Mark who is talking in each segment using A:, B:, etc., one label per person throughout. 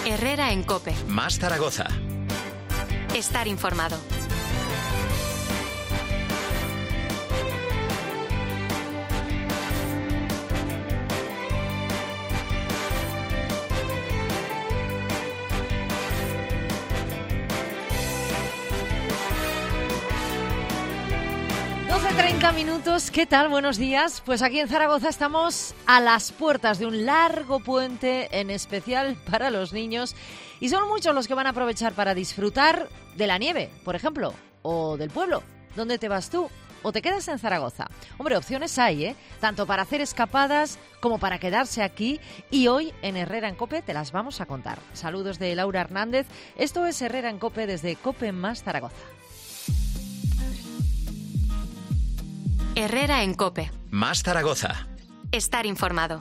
A: Herrera en COPE.
B: Más Zaragoza.
A: Estar informado.
C: Minutos, ¿qué tal? Buenos días. Pues aquí en Zaragoza estamos a las puertas de un largo puente, en especial para los niños, y son muchos los que van a aprovechar para disfrutar de la nieve, por ejemplo, o del pueblo. ¿Dónde te vas tú? ¿O te quedas en Zaragoza? Hombre, opciones hay, ¿eh? Tanto para hacer escapadas como para quedarse aquí, y hoy en Herrera en COPE te las vamos a contar. Saludos de Laura Hernández. Esto es Herrera en COPE desde COPE más Zaragoza.
A: Herrera en COPE.
B: Más Zaragoza.
A: Estar informado.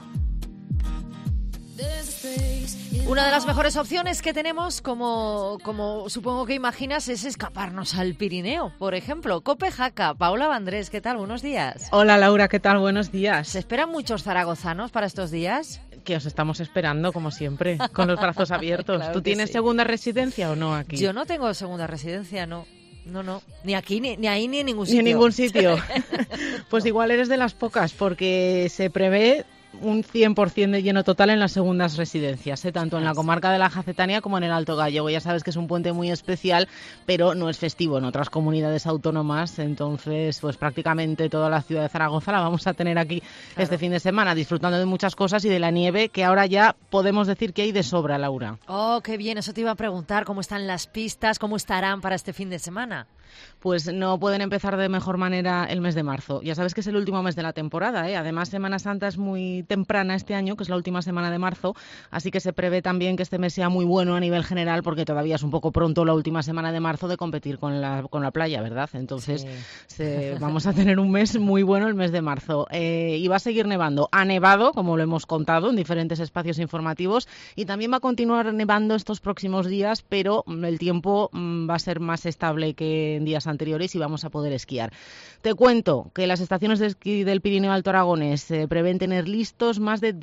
C: Una de las mejores opciones que tenemos, como supongo que imaginas, es escaparnos al Pirineo, por ejemplo. COPE Jaca. Paola Vandrés, ¿qué tal? Buenos días.
D: Hola Laura, ¿qué tal? Buenos días.
C: ¿Se esperan muchos zaragozanos para estos días?
D: Que os estamos esperando, como siempre, con los brazos abiertos.
C: Claro.
D: ¿Tú tienes segunda residencia o no aquí?
C: Yo no tengo segunda residencia, no. No, ni aquí, ni ahí, ni en ningún sitio.
D: Ni en ningún sitio. Pues igual eres de las pocas, porque se prevé un 100% de lleno total en las segundas residencias, tanto en la comarca de la Jacetania como en el Alto Gallego. Ya sabes que es un puente muy especial, pero no es festivo en otras comunidades autónomas, entonces pues prácticamente toda la ciudad de Zaragoza la vamos a tener aquí este fin de semana, disfrutando de muchas cosas y de la nieve, que ahora ya podemos decir que hay de sobra, Laura.
C: Oh, qué bien, eso te iba a preguntar, ¿cómo están las pistas, cómo estarán para este fin de semana?
D: Pues no pueden empezar de mejor manera el mes de marzo. Ya sabes que es el último mes de la temporada, ¿eh? Además, Semana Santa es muy temprana este año, que es la última semana de marzo, así que se prevé también que este mes sea muy bueno a nivel general, porque todavía es un poco pronto la última semana de marzo de competir con la playa, ¿verdad? Entonces vamos a tener un mes muy bueno el mes de marzo. Y va a seguir nevando. Ha nevado, como lo hemos contado, en diferentes espacios informativos, y también va a continuar nevando estos próximos días, pero el tiempo va a ser más estable que en días anteriores y vamos a poder esquiar. Te cuento que las estaciones de esquí del Pirineo Alto Aragonés prevén tener listos más de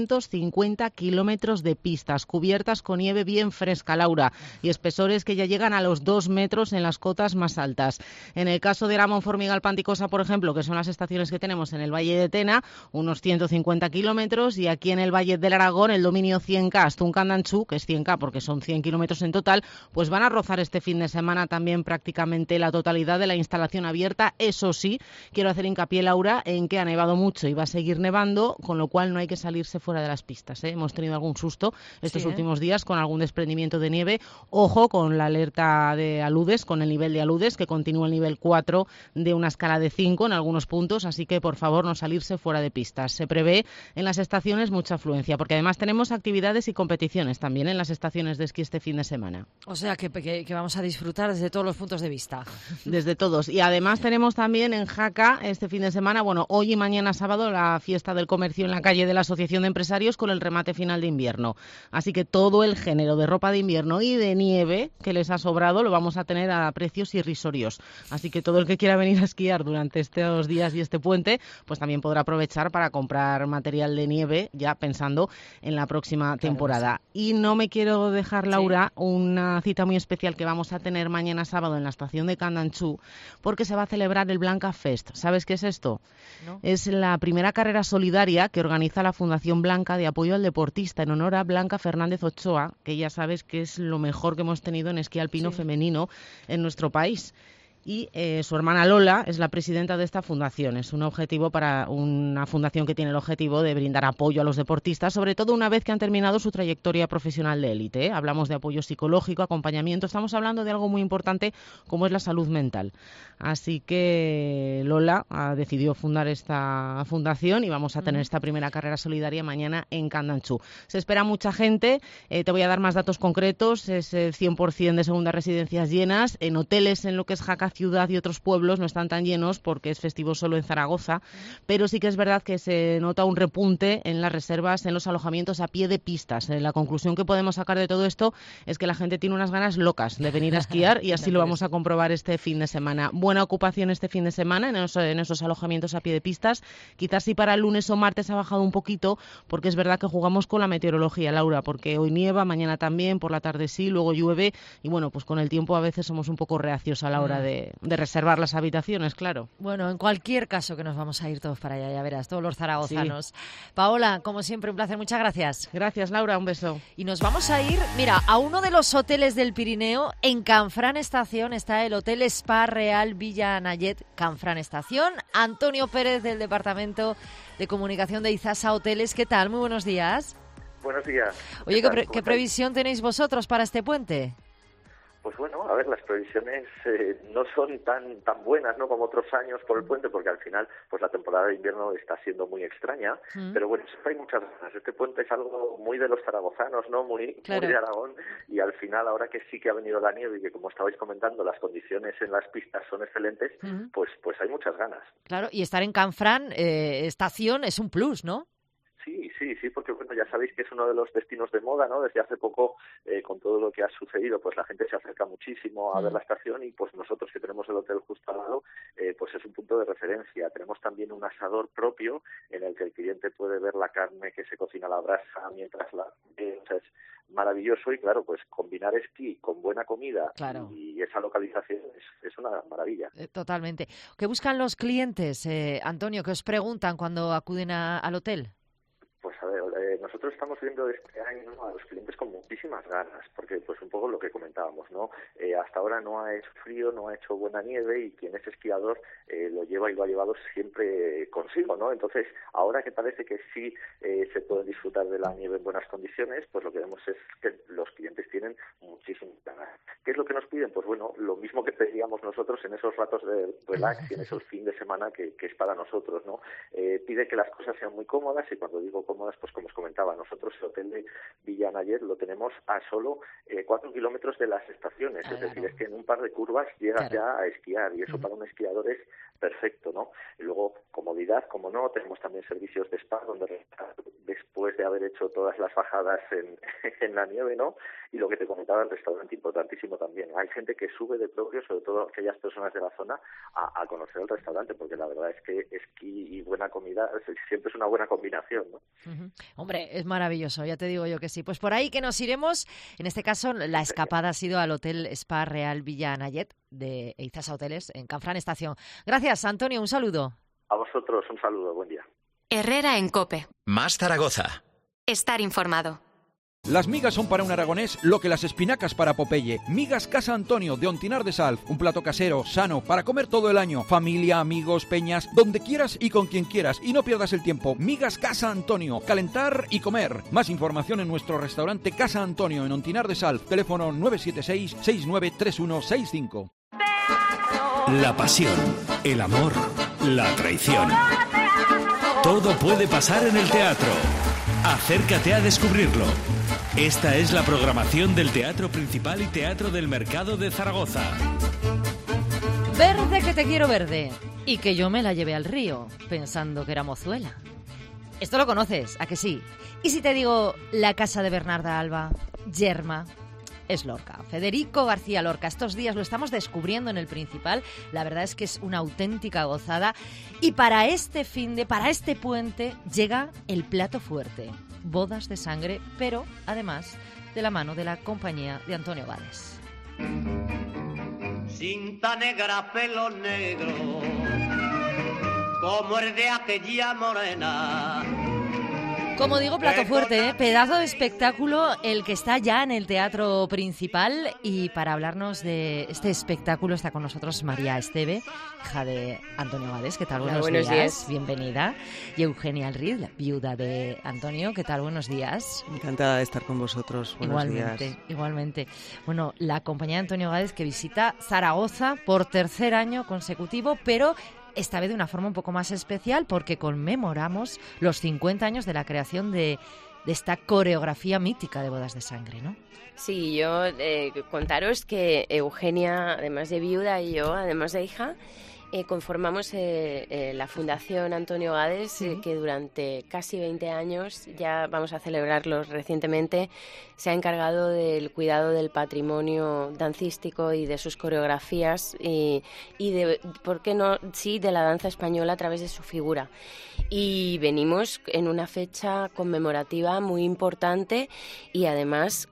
D: 250 kilómetros de pistas cubiertas con nieve bien fresca, Laura, y espesores que ya llegan a los 2 metros en las cotas más altas. En el caso de Aramón, Formigal, Panticosa, por ejemplo, que son las estaciones que tenemos en el Valle de Tena, unos 150 kilómetros, y aquí en el Valle del Aragón, el dominio 100K hasta un Candanchú, que es 100K porque son 100 kilómetros en total, pues van a rozar este fin de semana también prácticamente la totalidad de la instalación abierta. Eso sí, quiero hacer hincapié, Laura, en que ha nevado mucho y va a seguir nevando, con lo cual no hay que salirse fuera de las pistas, ¿eh? Hemos tenido algún susto estos últimos días con algún desprendimiento de nieve. Ojo con la alerta de aludes, con el nivel de aludes, que continúa el nivel 4 de una escala de 5 en algunos puntos, así que por favor no salirse fuera de pistas. Se prevé en las estaciones mucha afluencia, porque además tenemos actividades y competiciones también en las estaciones de esquí este fin de semana.
C: O sea que vamos a disfrutar desde todos los puntos de vista.
D: Desde todos. Y además tenemos también en Jaca este fin de semana, bueno, hoy y mañana sábado, la fiesta del comercio en la calle de la Asociación de Empresarios con el remate final de invierno. Así que todo el género de ropa de invierno y de nieve que les ha sobrado lo vamos a tener a precios irrisorios. Así que todo el que quiera venir a esquiar durante estos días y este puente, pues también podrá aprovechar para comprar material de nieve, ya pensando en la próxima temporada. Y no me quiero dejar, Laura, una cita muy especial que vamos a tener mañana sábado en la estación de Candanchú, porque se va a celebrar el Blanca Fest. ¿Sabes qué es esto? ¿No? Es la primera carrera solidaria que organiza la Fundación Blanca de apoyo al deportista en honor a Blanca Fernández Ochoa, que ya sabes que es lo mejor que hemos tenido en esquí alpino femenino en nuestro país. Y su hermana Lola es la presidenta de esta fundación. Es un objetivo para una fundación que tiene el objetivo de brindar apoyo a los deportistas, sobre todo una vez que han terminado su trayectoria profesional de élite, ¿eh? Hablamos de apoyo psicológico, acompañamiento, estamos hablando de algo muy importante como es la salud mental. Así que Lola decidió fundar esta fundación y vamos a tener esta primera carrera solidaria mañana en Candanchú. Se espera mucha gente, te voy a dar más datos concretos, es 100% de segundas residencias llenas, en hoteles en lo que es Jaca la ciudad y otros pueblos no están tan llenos porque es festivo solo en Zaragoza, pero sí que es verdad que se nota un repunte en las reservas, en los alojamientos a pie de pistas. La conclusión que podemos sacar de todo esto es que la gente tiene unas ganas locas de venir a esquiar y así lo vamos a comprobar este fin de semana. Buena ocupación este fin de semana en esos alojamientos a pie de pistas. Quizás sí para el lunes o martes ha bajado un poquito porque es verdad que jugamos con la meteorología, Laura, porque hoy nieva, mañana también, por la tarde sí, luego llueve y bueno, pues con el tiempo a veces somos un poco reacios a la hora de reservar las habitaciones, claro.
C: Bueno, en cualquier caso que nos vamos a ir todos para allá, ya verás, todos los zaragozanos. Sí. Paola, como siempre, un placer, muchas gracias.
D: Gracias, Laura, un beso.
C: Y nos vamos a ir, mira, a uno de los hoteles del Pirineo. En Canfrán Estación está el Hotel Spa Real Villa Nayet, Canfrán Estación. Antonio Pérez, del Departamento de Comunicación de Izasa Hoteles. ¿Qué tal? Muy buenos días.
E: Buenos días.
C: Oye, ¿qué previsión tenéis vosotros para este puente?
E: Pues bueno, a ver, las previsiones no son tan buenas, ¿no?, como otros años por el puente, porque al final pues la temporada de invierno está siendo muy extraña, pero bueno, siempre hay muchas ganas. Este puente es algo muy de los zaragozanos, ¿no?, muy de Aragón, y al final, ahora que sí que ha venido la nieve y que, como estabais comentando, las condiciones en las pistas son excelentes, pues hay muchas ganas.
C: Claro, y estar en Canfrán Estación es un plus, ¿no?
E: Sí, porque bueno, ya sabéis que es uno de los destinos de moda, ¿no? Desde hace poco, con todo lo que ha sucedido, pues la gente se acerca muchísimo a ver la estación y pues nosotros que tenemos el hotel justo al lado, pues es un punto de referencia. Tenemos también un asador propio en el que el cliente puede ver la carne que se cocina a la brasa mientras o sea, es maravilloso y claro, pues combinar esquí con buena comida y esa localización es una maravilla.
C: Totalmente. ¿Qué buscan los clientes, Antonio? ¿Qué os preguntan cuando acuden al hotel?
E: Pues a ver, nosotros estamos viendo este año a los clientes con muchísimas ganas, porque pues un poco lo que comentábamos, ¿no? Hasta ahora no ha hecho frío, no ha hecho buena nieve y quien es esquiador lo lleva y lo ha llevado siempre consigo, ¿no? Entonces, ahora que parece que sí se puede disfrutar de la nieve en buenas condiciones, pues lo que vemos es que los clientes tienen muchísimas ganas. ¿Qué es lo que nos piden? Pues bueno, lo mismo que pedíamos nosotros en esos ratos de relax y en esos fin de semana que es para nosotros, ¿no? Pide que las cosas sean muy cómodas y cuando digo cómodas, pues como os comentaba, nosotros el hotel de Villa Nayet lo tenemos a solo 4 kilómetros de las estaciones, es decir, es que en un par de curvas llegas ya a esquiar y eso para un esquiador es perfecto, ¿no? Y luego, comodidad, como no, tenemos también servicios de spa donde después de haber hecho todas las bajadas en la nieve, ¿no? Y lo que te comentaba, el restaurante importantísimo también. Hay gente que sube de propio, sobre todo aquellas personas de la zona, a conocer el restaurante, porque la verdad es que esquí y buena comida siempre es una buena combinación, ¿no?
C: Hombre, es maravilloso, ya te digo yo que sí. Pues por ahí que nos iremos. En este caso, la escapada ha sido al Hotel Spa Real Villa Nayet de Izasa Hoteles en Canfrán Estación. Gracias, Antonio, un saludo.
E: A vosotros, un saludo, buen día.
A: Herrera en COPE.
B: Más Zaragoza.
A: Estar informado.
F: Las migas son para un aragonés lo que las espinacas para Popeye. Migas Casa Antonio de Ontinar de Salv. Un plato casero, sano, para comer todo el año. Familia, amigos, peñas, donde quieras y con quien quieras. Y no pierdas el tiempo. Migas Casa Antonio. Calentar y comer. Más información en nuestro restaurante Casa Antonio en Ontinar de Salv. Teléfono 976-693165.
G: La pasión, el amor, la traición. Todo puede pasar en el teatro. Acércate a descubrirlo. Esta es la programación del Teatro Principal y Teatro del Mercado de Zaragoza.
C: Verde que te quiero verde. Y que yo me la llevé al río, pensando que era mozuela. Esto lo conoces, ¿a que sí? Y si te digo la casa de Bernarda Alba, Yerma, es Lorca. Federico García Lorca. Estos días lo estamos descubriendo en el Principal. La verdad es que es una auténtica gozada. Y para este puente, llega el plato fuerte. Bodas de sangre, pero además de la mano de la compañía de Antonio Gades.
H: Cinta negra, pelo negro, como el de aquella morena.
C: Como digo, plato fuerte, pedazo de espectáculo el que está ya en el Teatro Principal. Y para hablarnos de este espectáculo está con nosotros María Esteve, hija de Antonio Gades. ¿Qué tal?
I: Hola,
C: buenos días. Bienvenida. Y Eugenia Alriz, la viuda de Antonio. ¿Qué tal? Buenos días.
I: Encantada de estar con vosotros. Buenos días.
C: Igualmente. Bueno, la compañía de Antonio Gades que visita Zaragoza por tercer año consecutivo, pero esta vez de una forma un poco más especial porque conmemoramos los 50 años de la creación de de esta coreografía mítica de Bodas de Sangre, ¿no?
J: Sí, yo contaros que Eugenia, además de viuda, y yo, además de hija, conformamos la Fundación Antonio Gades, que durante casi 20 años, ya vamos a celebrarlo recientemente, se ha encargado del cuidado del patrimonio dancístico y de sus coreografías y de, ¿por qué no?, sí, de la danza española a través de su figura. Y venimos en una fecha conmemorativa muy importante y además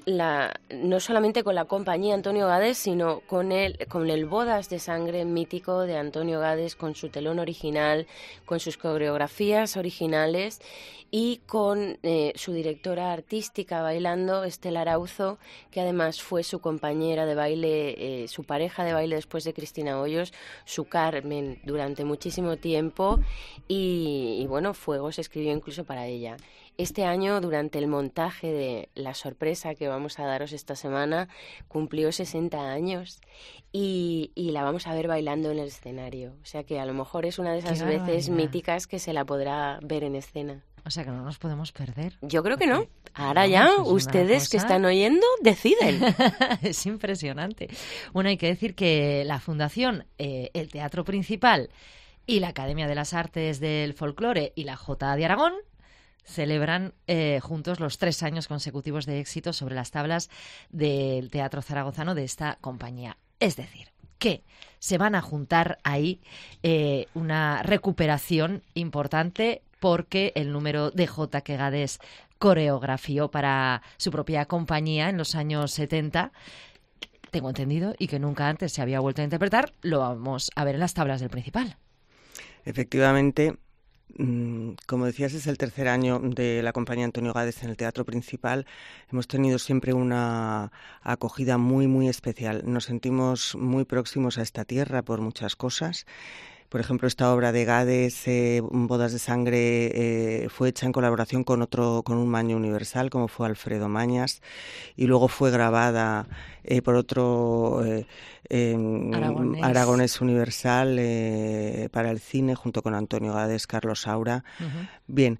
J: no solamente con la compañía Antonio Gades, sino con el Bodas de Sangre mítico de Antonio Gades, con su telón original, con sus coreografías originales y con su directora artística bailando, Estela Arauzo, que además fue su compañera de baile, su pareja de baile después de Cristina Hoyos, su Carmen durante muchísimo tiempo y bueno, Fuego se escribió incluso para ella. Este año, durante el montaje de la sorpresa que vamos a daros esta semana, cumplió 60 años y la vamos a ver bailando en el escenario. O sea que a lo mejor es una de esas veces míticas que se la ver en escena.
C: O sea que no nos podemos perder.
J: Yo creo que no. Ahora ya, ustedes que están oyendo, deciden.
C: Es impresionante. Bueno, hay que decir que la Fundación, el Teatro Principal y la Academia de las Artes del Folclore y la Jota de Aragón celebran juntos los 3 años consecutivos de éxito sobre las tablas del teatro zaragozano de esta compañía. Es decir, que se van a juntar ahí una recuperación importante porque el número de Jota que Gades coreografió para su propia compañía en los años 70, tengo entendido, y que nunca antes se había vuelto a interpretar, lo vamos a ver en las tablas del Principal.
I: Efectivamente, como decías, es el 3er año de la compañía Antonio Gades en el Teatro Principal. Hemos tenido siempre una acogida muy, muy especial. Nos sentimos muy próximos a esta tierra por muchas cosas. Por ejemplo, esta obra de Gades, Bodas de Sangre, fue hecha en colaboración con un maño universal, como fue Alfredo Mañas, y luego fue grabada por otro aragonés universal para el cine, junto con Antonio Gades, Carlos Saura. Uh-huh. Bien,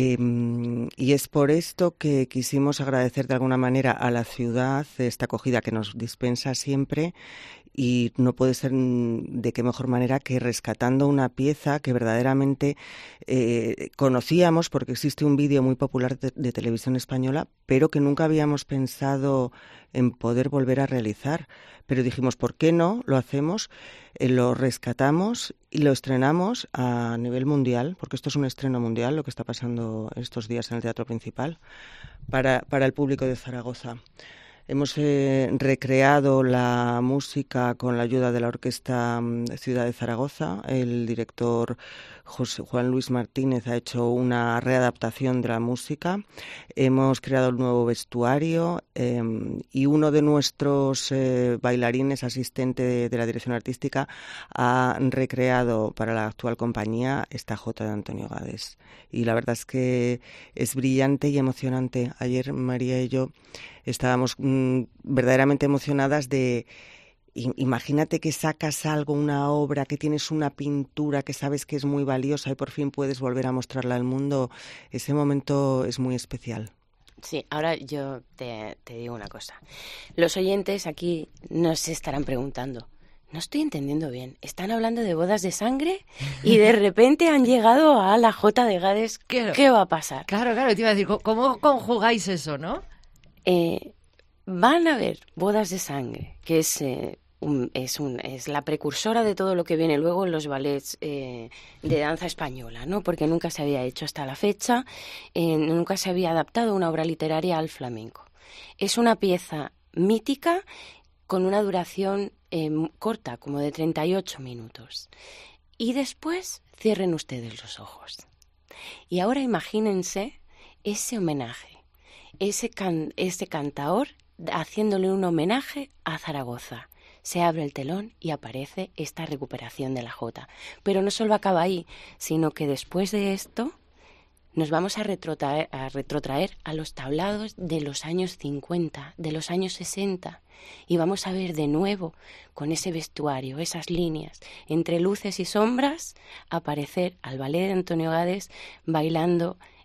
I: y es por esto que quisimos agradecer de alguna manera a la ciudad esta acogida que nos dispensa siempre. Y no puede ser de qué mejor manera que rescatando una pieza que verdaderamente conocíamos, porque existe un vídeo muy popular de televisión española, pero que nunca habíamos pensado en poder volver a realizar. Pero dijimos, ¿por qué no? Lo hacemos, lo rescatamos y lo estrenamos a nivel mundial, porque esto es un estreno mundial, lo que está pasando estos días en el Teatro Principal, para el público de Zaragoza. Hemos recreado la música con la ayuda de la Orquesta Ciudad de Zaragoza. El director Juan Luis Martínez ha hecho una readaptación de la música. Hemos creado un nuevo vestuario y uno de nuestros bailarines, asistente de la dirección artística, ha recreado para la actual compañía esta Jota de Antonio Gades. Y la verdad es que es brillante y emocionante. Ayer María y yo estábamos verdaderamente emocionadas de... Imagínate que sacas algo, una obra, que tienes una pintura que sabes que es muy valiosa y por fin puedes volver a mostrarla al mundo. Ese momento es muy especial.
J: Sí, ahora yo te digo una cosa. Los oyentes aquí nos estarán preguntando, no estoy entendiendo bien, ¿están hablando de Bodas de Sangre? Y de repente han llegado a la Jota de Gades. ¿Qué va a pasar?
C: Claro, te iba a decir, ¿cómo conjugáis eso, no?
J: Van a ver Bodas de Sangre, que es la precursora de todo lo que viene luego en los ballets de danza española, ¿no? Porque nunca se había hecho hasta la fecha, nunca se había adaptado una obra literaria al flamenco. Es una pieza mítica con una duración corta, como de 38 minutos. Y después cierren ustedes los ojos. Y ahora imagínense ese homenaje, ese cantaor haciéndole un homenaje a Zaragoza. Se abre el telón y aparece esta recuperación de la Jota. Pero no solo acaba ahí, sino que después de esto nos vamos a retrotraer a los tablados de los años 50, de los años 60, y vamos a ver de nuevo, con ese vestuario, esas líneas, entre luces y sombras, aparecer al ballet de Antonio Gades bailando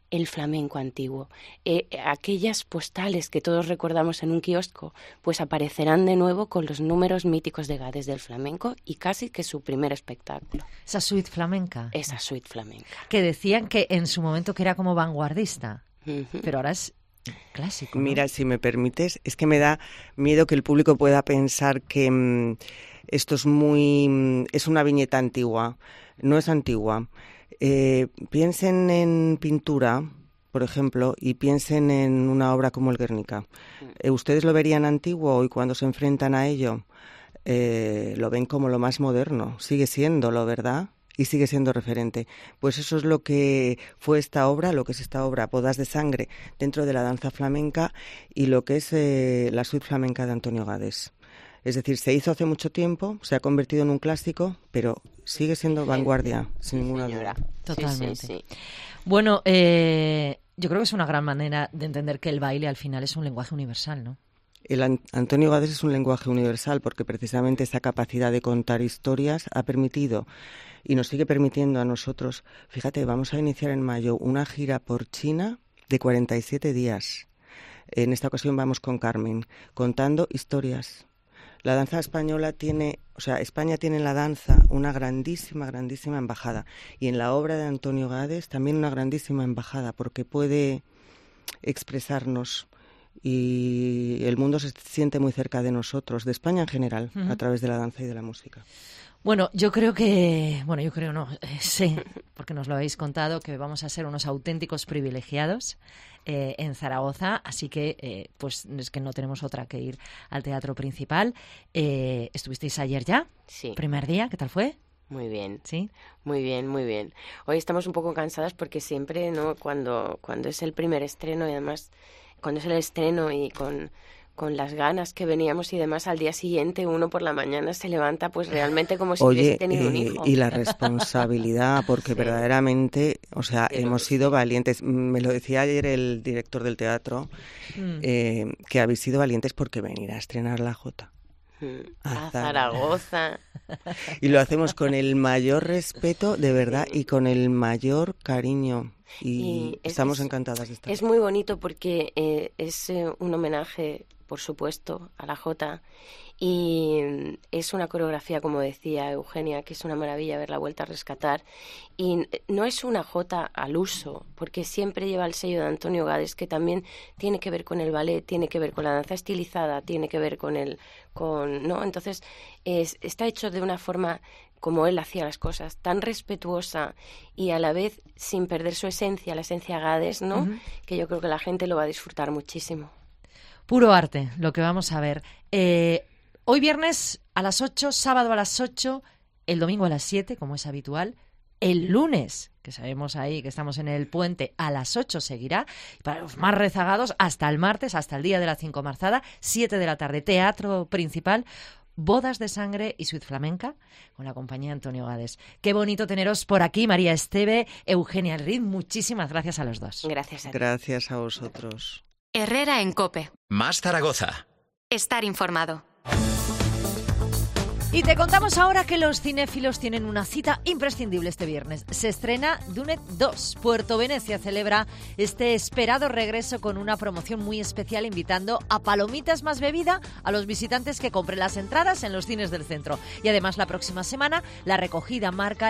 J: el flamenco antiguo. Aquellas postales que todos recordamos en un kiosco, pues aparecerán de nuevo con los números míticos de Gades del flamenco y casi que su primer espectáculo.
C: Esa suite flamenca.
J: Esa suite flamenca.
C: Que decían que en su momento que era como vanguardista, pero ahora es clásico, ¿no?
I: Mira, si me permites, es que me da miedo que el público pueda pensar que esto es una viñeta antigua. No es antigua. Piensen en pintura, por ejemplo, y piensen en una obra como el Guernica. ¿Ustedes lo verían antiguo y cuando se enfrentan a ello lo ven como lo más moderno? Sigue siéndolo, ¿verdad? Y sigue siendo referente. Pues eso es lo que fue esta obra, lo que es esta obra, Bodas de Sangre, dentro de la danza flamenca y lo que es la suite flamenca de Antonio Gades. Es decir, se hizo hace mucho tiempo, se ha convertido en un clásico, pero sigue siendo vanguardia, sin ninguna duda.
C: Totalmente.
J: Sí.
C: Bueno, yo creo que es una gran manera de entender que el baile al final es un lenguaje universal, ¿no?
I: Antonio Gades es un lenguaje universal porque precisamente esa capacidad de contar historias ha permitido y nos sigue permitiendo a nosotros. Fíjate, vamos a iniciar en mayo una gira por China de 47 días. En esta ocasión vamos con Carmen, contando historias. La danza española España tiene en la danza una grandísima embajada. Y en la obra de Antonio Gades también una grandísima embajada, porque puede expresarnos y el mundo se siente muy cerca de nosotros, de España en general, a través de la danza y de la música.
C: Bueno, sé, porque nos lo habéis contado, que vamos a ser unos auténticos privilegiados en Zaragoza, así que pues es que no tenemos otra que ir al teatro principal. ¿Estuvisteis ayer ya?
J: Sí.
C: ¿Primer día? ¿Qué tal fue?
J: Muy bien.
C: ¿Sí?
J: Muy bien. Hoy estamos un poco cansadas porque siempre, ¿no? Cuando es el primer estreno y además cuando es el estreno y con las ganas que veníamos y demás, al día siguiente uno por la mañana se levanta pues realmente como si hubiese tenido un hijo.
I: Y la responsabilidad, porque verdaderamente, hemos sido valientes. Me lo decía ayer el director del teatro, que habéis sido valientes porque venir a estrenar la Jota.
J: A Zaragoza.
I: Y lo hacemos con el mayor respeto, de verdad, y con el mayor cariño. Y estamos encantadas de estar.
J: Es muy bonito porque es un homenaje, por supuesto, a la Jota, y es una coreografía, como decía Eugenia, que es una maravilla verla vuelta a rescatar, y no es una Jota al uso, porque siempre lleva el sello de Antonio Gades, que también tiene que ver con el ballet, tiene que ver con la danza estilizada, tiene que ver ¿no? Entonces está hecho de una forma como él hacía las cosas, tan respetuosa y a la vez sin perder su esencia, la esencia Gades, ¿no? Que yo creo que la gente lo va a disfrutar muchísimo.
C: Puro arte, lo que vamos a ver. Hoy viernes a las 8, sábado a las 8, el domingo a las 7, como es habitual. El lunes, que sabemos ahí que estamos en el puente, a las 8 seguirá. Para los más rezagados, hasta el martes, hasta el día de la Cincomarzada, 7 de la tarde, teatro principal. Bodas de Sangre y suite flamenca con la compañía Antonio Gades. Qué bonito teneros por aquí, María Esteve, Eugenia Riz. Muchísimas gracias a los dos.
J: Gracias a ti.
I: Gracias a vosotros.
A: Herrera en COPE.
B: Más Zaragoza.
A: Estar informado.
C: Y te contamos ahora que los cinéfilos tienen una cita imprescindible este viernes. Se estrena Dunet 2. Puerto Venecia celebra este esperado regreso con una promoción muy especial, invitando a palomitas más bebida a los visitantes que compren las entradas en los cines del centro. Y además la próxima semana la reconocida marca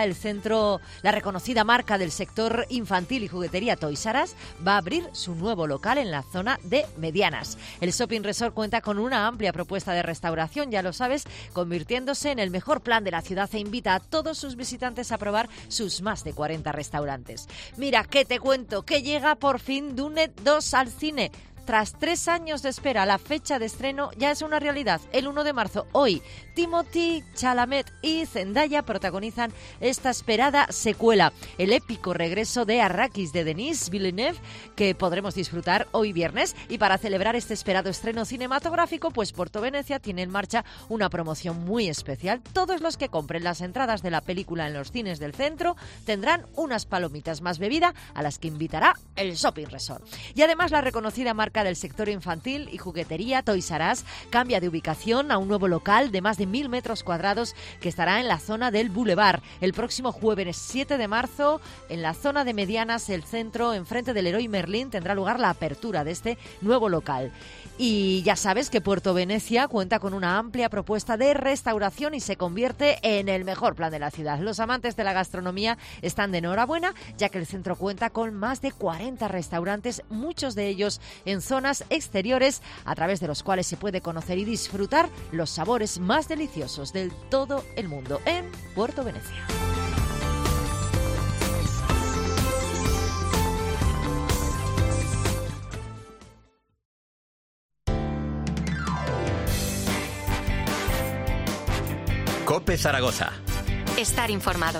C: del sector infantil y juguetería Toys R Us va a abrir su nuevo local en la zona de Medianas. El Shopping Resort cuenta con una amplia propuesta de restauración, ya lo sabes, convirtiéndose en el mejor plan de la ciudad e invita a todos sus visitantes a probar sus más de 40 restaurantes. Mira, que te cuento que llega por fin Dunet 2 al cine. Tras 3 años de espera, la fecha de estreno ya es una realidad. El 1 de marzo, hoy, Timothée Chalamet y Zendaya protagonizan esta esperada secuela, el épico regreso de Arrakis de Denis Villeneuve, que podremos disfrutar hoy viernes. Y para celebrar este esperado estreno cinematográfico, pues Puerto Venecia tiene en marcha una promoción muy especial. Todos los que compren las entradas de la película en los cines del centro tendrán unas palomitas más bebida a las que invitará el Shopping Resort. Y además la reconocida marca cerca del sector infantil y juguetería. Toys R Us cambia de ubicación a un nuevo local de más de 1.000 metros cuadrados que estará en la zona del Boulevard. El próximo jueves 7 de marzo, en la zona de Medianas, el centro, enfrente del Leroy Merlin, tendrá lugar la apertura de este nuevo local. Y ya sabes que Puerto Venecia cuenta con una amplia propuesta de restauración y se convierte en el mejor plan de la ciudad. Los amantes de la gastronomía están de enhorabuena, ya que el centro cuenta con más de 40 restaurantes, muchos de ellos en zonas exteriores, a través de los cuales se puede conocer y disfrutar los sabores más deliciosos de todo el mundo en Puerto Venecia.
B: COPE Zaragoza.
A: Estar informado.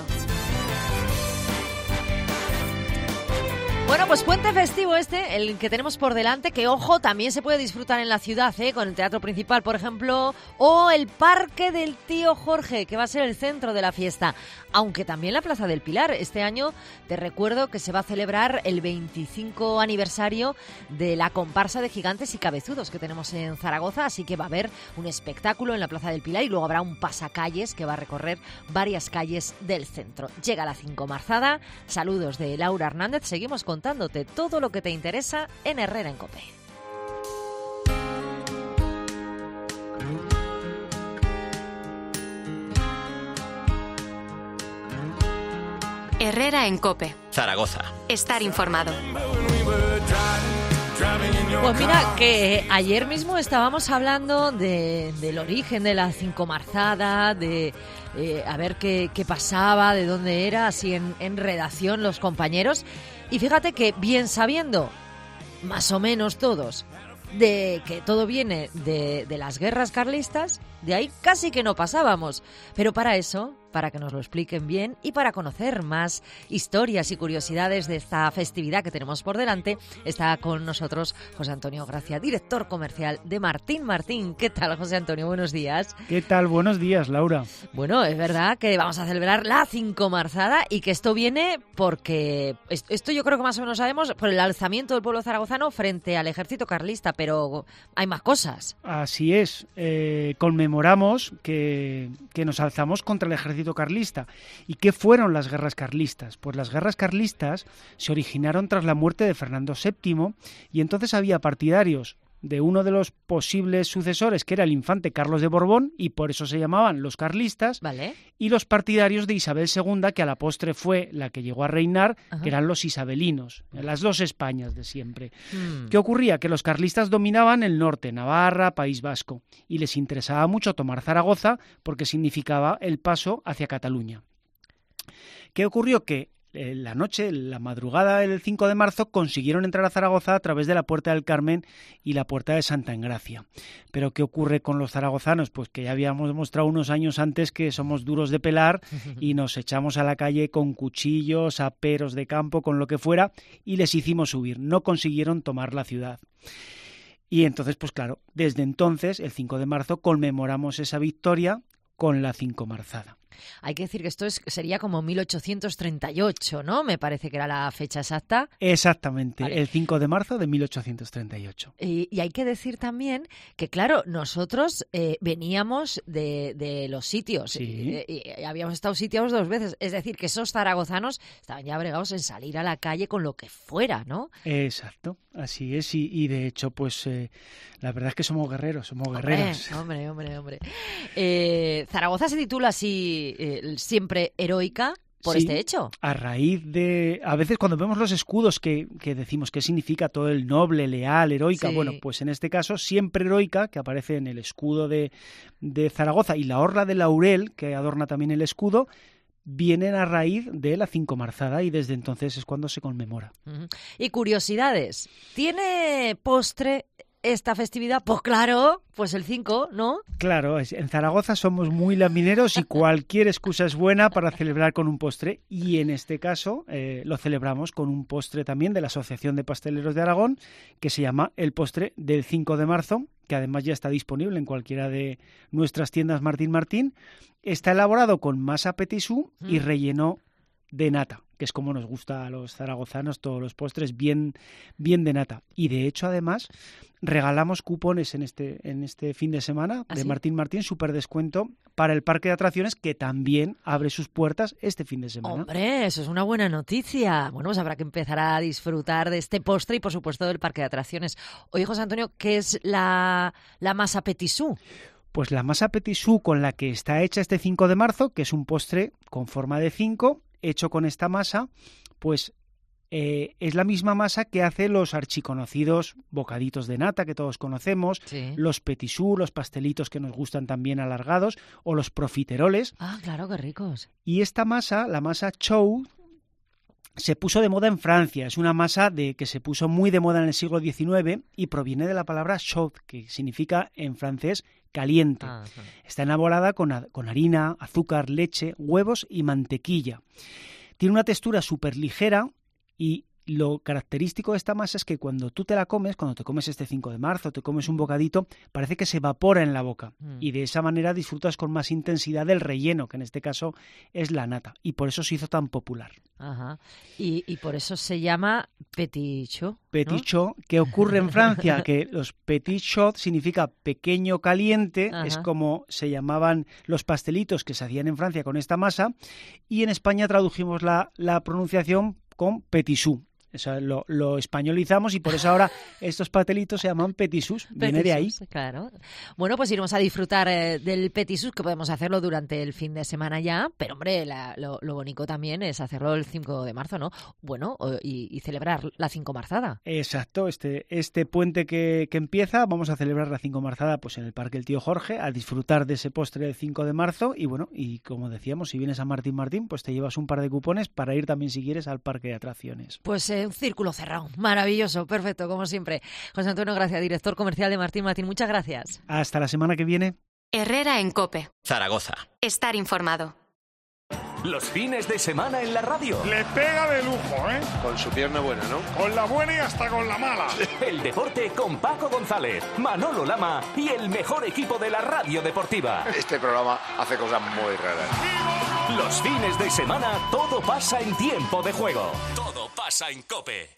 C: Bueno, pues puente festivo el que tenemos por delante, que, ojo, también se puede disfrutar en la ciudad, con el Teatro Principal, por ejemplo, o el Parque del Tío Jorge, que va a ser el centro de la fiesta, aunque también la Plaza del Pilar. Este año te recuerdo que se va a celebrar el 25 aniversario de la comparsa de gigantes y cabezudos que tenemos en Zaragoza, así que va a haber un espectáculo en la Plaza del Pilar y luego habrá un pasacalles que va a recorrer varias calles del centro. Llega la cincomarzada. Saludos de Laura Hernández. Seguimos contándote todo lo que te interesa en Herrera en COPE.
A: Herrera en COPE.
B: Zaragoza.
A: Estar informado.
C: Pues mira, que ayer mismo estábamos hablando del origen de la cincomarzada, de a ver qué pasaba, de dónde era, así en redacción los compañeros. Y fíjate que, bien sabiendo, más o menos todos, de que todo viene de las guerras carlistas, de ahí casi que no pasábamos. Pero para eso, para que nos lo expliquen bien y para conocer más historias y curiosidades de esta festividad que tenemos por delante, está con nosotros José Antonio Gracia, director comercial de Martín Martín. ¿Qué tal, José Antonio? Buenos días.
K: ¿Qué tal? Buenos días, Laura.
C: Bueno, es verdad que vamos a celebrar la cincomarzada y que esto viene porque, esto yo creo que más o menos sabemos, por el alzamiento del pueblo zaragozano frente al ejército carlista, pero hay más cosas.
K: Así es, conmemoramos que nos alzamos contra el ejército carlista. ¿Y qué fueron las guerras carlistas? Pues las guerras carlistas se originaron tras la muerte de Fernando VII y entonces había partidarios de uno de los posibles sucesores, que era el infante Carlos de Borbón, y por eso se llamaban los carlistas,
C: ¿vale?
K: Y los partidarios de Isabel II, que a la postre fue la que llegó a reinar,
C: Ajá.
K: que eran los isabelinos, las dos Españas de siempre. ¿Qué ocurría? Que los carlistas dominaban el norte, Navarra, País Vasco, y les interesaba mucho tomar Zaragoza porque significaba el paso hacia Cataluña. ¿Qué ocurrió? Que la madrugada del 5 de marzo consiguieron entrar a Zaragoza a través de la Puerta del Carmen y la Puerta de Santa Engracia. Pero ¿qué ocurre con los zaragozanos? Pues que ya habíamos demostrado unos años antes que somos duros de pelar y nos echamos a la calle con cuchillos, aperos de campo, con lo que fuera, y les hicimos huir. No consiguieron tomar la ciudad. Y entonces, pues claro, desde entonces, el 5 de marzo, conmemoramos esa victoria con la cincomarzada.
C: Hay que decir que esto sería como 1838, ¿no? Me parece que era la fecha exacta.
K: Exactamente,
C: vale.
K: El 5 de marzo de 1838.
C: Y hay que decir también que, claro, nosotros veníamos de los sitios.
K: Sí.
C: Y habíamos estado sitiados 2 veces. Es decir, que esos zaragozanos estaban ya bregados en salir a la calle con lo que fuera, ¿no?
K: Exacto, así es. Y de hecho, pues la verdad es que somos guerreros,
C: Hombre. Zaragoza se titula así siempre heroica por
K: sí,
C: este hecho.
K: A raíz de... A veces cuando vemos los escudos que decimos qué significa todo el noble, leal, heroica,
C: sí.
K: Bueno, pues en este caso siempre heroica, que aparece en el escudo de Zaragoza, y la orla de laurel, que adorna también el escudo, vienen a raíz de la cincomarzada y desde entonces es cuando se conmemora.
C: Y curiosidades. ¿Tiene postre esta festividad? Pues claro, pues el 5, ¿no?
K: Claro, en Zaragoza somos muy lamineros y cualquier excusa es buena para celebrar con un postre, y en este caso lo celebramos con un postre también de la Asociación de Pasteleros de Aragón, que se llama el postre del 5 de marzo, que además ya está disponible en cualquiera de nuestras tiendas Martín Martín. Está elaborado con masa petit choux y relleno de nata, que es como nos gusta a los zaragozanos, todos los postres bien de nata. Y de hecho, además, regalamos cupones en este fin de semana de
C: ¿sí?
K: Martín Martín, súper descuento para el parque de atracciones, que también abre sus puertas este fin de semana.
C: ¡Hombre, eso es una buena noticia! Bueno, pues habrá que empezar a disfrutar de este postre y, por supuesto, del parque de atracciones. Oye, José Antonio, ¿qué es la masa Petit Sous?
K: Pues la masa Petit Sous con la que está hecha este 5 de marzo, que es un postre con forma de 5, hecho con esta masa, pues es la misma masa que hace los archiconocidos bocaditos de nata que todos conocemos,
C: sí.
K: Los Petit Sous, los pastelitos que nos gustan también alargados, o los profiteroles.
C: Ah, claro, qué ricos.
K: Y esta masa, la masa Choux, se puso de moda en Francia. Es una masa que se puso muy de moda en el siglo XIX y proviene de la palabra chaud, que significa en francés caliente.
C: Ajá.
K: Está elaborada con harina, azúcar, leche, huevos y mantequilla. Tiene una textura súper ligera y lo característico de esta masa es que cuando tú te la comes, cuando te comes este 5 de marzo, te comes un bocadito, parece que se evapora en la boca. Y de esa manera disfrutas con más intensidad del relleno, que en este caso es la nata. Y por eso se hizo tan popular.
C: Ajá. Y por eso se llama Petit Chaud, ¿no?
K: Petit Chaud, ¿qué ocurre en Francia? Que los Petit Chaud significa pequeño caliente,
C: Ajá.
K: es como se llamaban los pastelitos que se hacían en Francia con esta masa, y en España tradujimos la pronunciación con Petit Sous. O sea, lo españolizamos y por eso ahora estos pastelitos se llaman Petit Sous, viene de ahí.
C: Claro. Bueno, pues iremos a disfrutar del Petit Sous, que podemos hacerlo durante el fin de semana ya, pero hombre, lo bonito también es hacerlo el 5 de marzo, ¿no? Bueno, y celebrar la 5 marzada.
K: Exacto, este puente que empieza, vamos a celebrar la 5 marzada pues en el Parque El Tío Jorge, a disfrutar de ese postre del 5 de marzo y bueno, y como decíamos, si vienes a Martín Martín, pues te llevas un par de cupones para ir también si quieres al Parque de Atracciones.
C: Pues un círculo cerrado, maravilloso, perfecto, como siempre. José Antonio Gracia, director comercial de Martín Martín, muchas gracias.
K: Hasta la semana que viene.
A: Herrera en COPE.
B: Zaragoza.
A: Estar informado.
G: Los fines de semana en la radio.
L: Le pega de lujo, ¿eh?
M: Con su pierna buena, ¿no?
L: Con la buena y hasta con la mala.
G: El deporte con Paco González, Manolo Lama y el mejor equipo de la radio deportiva.
M: Este programa hace cosas muy raras.
G: Los fines de semana todo pasa en tiempo de juego. Todo pasa en COPE.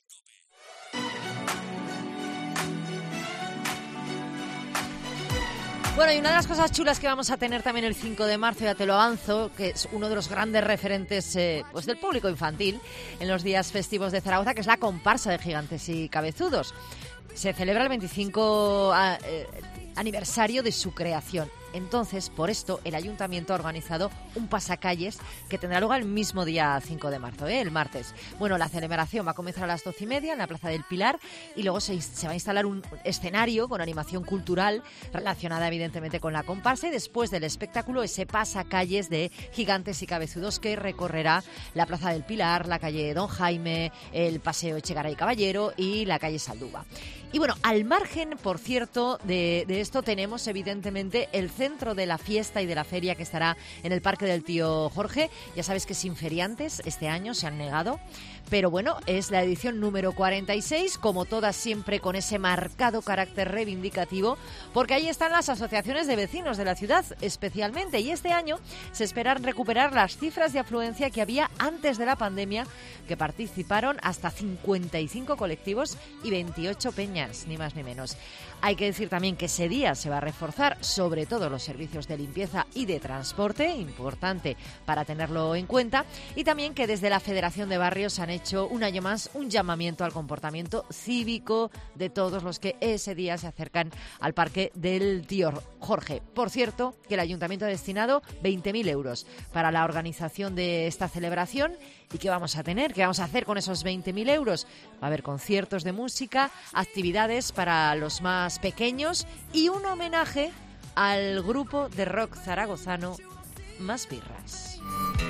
C: Bueno, y una de las cosas chulas que vamos a tener también el 5 de marzo, ya te lo avanzo, que es uno de los grandes referentes pues del público infantil en los días festivos de Zaragoza, que es la comparsa de Gigantes y Cabezudos. Se celebra el 25 aniversario de su creación. Entonces, por esto, el Ayuntamiento ha organizado un pasacalles que tendrá lugar el mismo día 5 de marzo, el martes. Bueno, la celebración va a comenzar a las 12:30 en la Plaza del Pilar y luego se va a instalar un escenario con animación cultural relacionada evidentemente con la comparsa y después del espectáculo ese pasacalles de Gigantes y Cabezudos que recorrerá la Plaza del Pilar, la calle Don Jaime, el Paseo Echegaray Caballero y la calle Salduba. Y bueno, al margen, por cierto, de esto tenemos evidentemente el centro de la fiesta y de la feria que estará en el Parque del Tío Jorge. Ya sabes que sin feriantes este año se han negado, pero bueno, es la edición número 46, como todas siempre con ese marcado carácter reivindicativo, porque ahí están las asociaciones de vecinos de la ciudad especialmente, y este año se esperan recuperar las cifras de afluencia que había antes de la pandemia, que participaron hasta 55 colectivos y 28 peñas, ni más ni menos. Hay que decir también que ese día se va a reforzar sobre todo los servicios de limpieza y de transporte, importante para tenerlo en cuenta, y también que desde la Federación de Barrios han hecho un año más un llamamiento al comportamiento cívico de todos los que ese día se acercan al Parque del Tío Jorge. Por cierto, que el Ayuntamiento ha destinado 20.000 euros para la organización de esta celebración. ¿Y qué vamos a tener? ¿Qué vamos a hacer con esos 20.000 euros? Va a haber conciertos de música, actividades para los más pequeños y un homenaje al grupo de rock zaragozano Más Birras.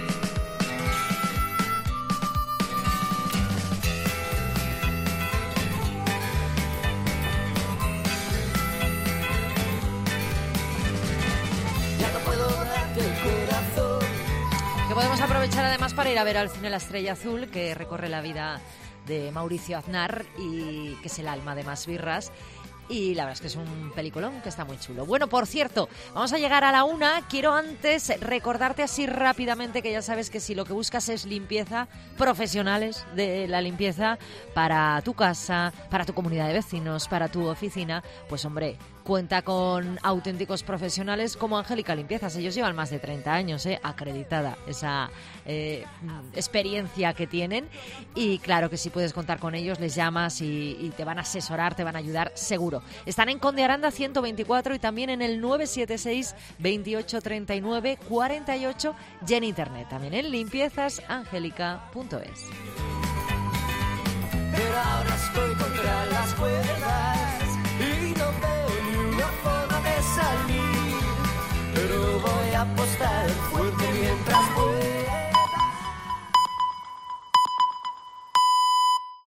N: Ya no puedo darte el corazón.
C: Que podemos aprovechar además para ir a ver al cine La Estrella Azul, que recorre la vida de Mauricio Aznar y que es el alma de Más Birras. y la verdad es que es un peliculón que está muy chulo. Bueno, por cierto, vamos a llegar a la 1. Quiero antes recordarte así rápidamente que ya sabes que si lo que buscas es limpieza, profesionales de la limpieza para tu casa, para tu comunidad de vecinos, para tu oficina, pues hombre, cuenta con auténticos profesionales como Angélica Limpiezas. Ellos llevan más de 30 años, acreditada esa experiencia que tienen. Y claro que si puedes contar con ellos, les llamas y te van a asesorar, te van a ayudar seguro. Están en Conde Aranda 124 y también en el 976 28 39 48 y en internet también en limpiezasangelica.es.